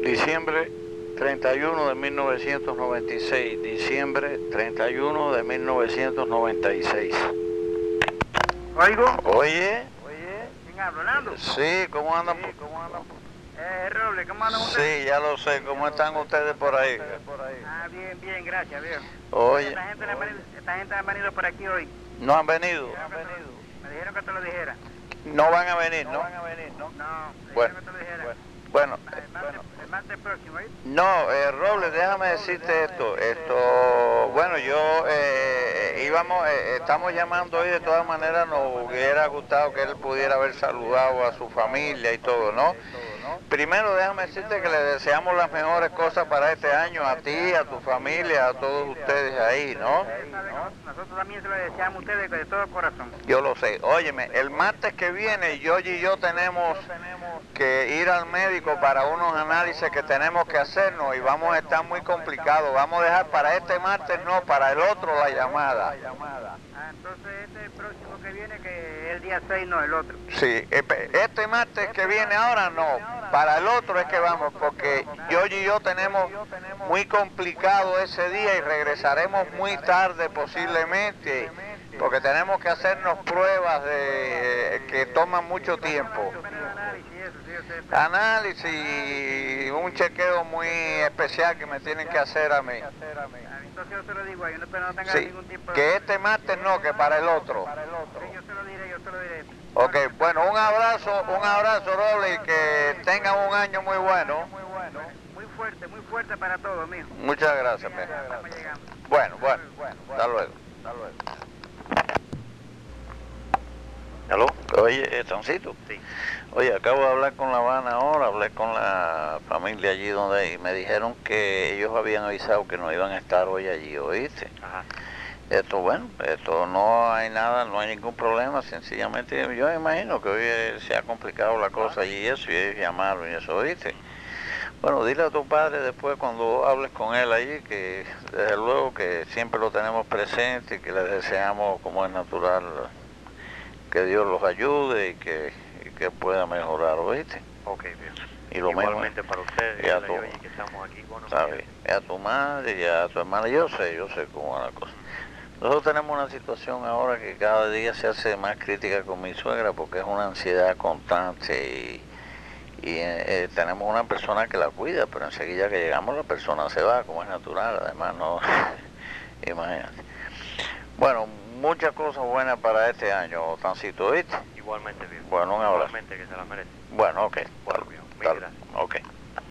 Diciembre 31 de 1996. Diciembre 31 de 1996. ¿Oigo? Oye. ¿Quién habla, Orlando? Sí, ¿cómo andan? Roble, ¿cómo andan ustedes? Sí, ya lo sé. ¿Cómo están ustedes por ahí? Ah, bien, bien, gracias, viejo. Oye. Esta gente ha venido por aquí hoy. ¿No han venido? Me dijeron que te lo dijera. No van a venir, ¿no? No, me Bueno. dijeron que te lo dijera. Bueno. El martes próximo, ¿eh? No, Robles, déjame decirte esto, bueno, yo estamos llamando hoy, de todas maneras nos hubiera gustado que él pudiera haber saludado a su familia y todo, ¿no? Primero déjame decirte que le deseamos las mejores cosas para este año, a ti, a tu familia, a todos ustedes ahí, ¿no? Nosotros también se lo deseamos a ustedes de todo corazón. Yo lo sé. Óyeme, el martes que viene, George y yo tenemos que ir al médico para unos análisis que tenemos que hacernos y vamos a estar muy complicados. Vamos a dejar para este martes, no, para el otro la llamada. Ah, entonces este es el próximo que viene, que es el día 6, no el otro. Sí, este martes que viene ahora no, para el otro es que vamos, porque George y yo tenemos muy complicado ese día y regresaremos muy tarde posiblemente, porque tenemos que hacernos pruebas que toman mucho tiempo. Análisis y un chequeo muy especial que me tienen que hacer a mí. Entonces yo se lo digo ahí, no tenga Sí, ningún tipo de... que este martes no, que para el otro. Sí, yo se lo diré. Ok, bueno, un abrazo, Roble, y que tengan un año muy bueno. Muy fuerte para todos, mijo. Muchas gracias, mijo. Estamos llegando. Bueno, hasta luego. ¿Aló? Oye, Toncito. Sí. Oye, acabo de hablar con La Habana ahora, hablé con la familia allí y me dijeron que ellos habían avisado que no iban a estar hoy allí, ¿oíste? Ajá. Esto no hay nada, no hay ningún problema, sencillamente yo imagino que hoy se ha complicado la cosa allí y eso, y ellos llamaron y eso, ¿oíste? Bueno, dile a tu padre después cuando hables con él allí que desde luego que siempre lo tenemos presente y que le deseamos, como es natural, que Dios los ayude y que pueda mejorar, ¿oíste? Ok, bien. Y lo Igualmente mismo, para ustedes, y a la tu- Yoyi, que estamos aquí, bueno, ¿sabes? Y a tu madre y a tu hermana, yo sé cómo es la cosa. Nosotros tenemos una situación ahora que cada día se hace más crítica con mi suegra porque es una ansiedad constante y tenemos una persona que la cuida, pero enseguida que llegamos la persona se va, como es natural, además no, imagínate. Bueno, muchas cosas buenas para este año, Tancito, ¿viste? igualmente bien. Bueno, un abrazo. Igualmente que se la merece. Bueno, ok. Bueno, bien. Mil Tal, gracias. ok.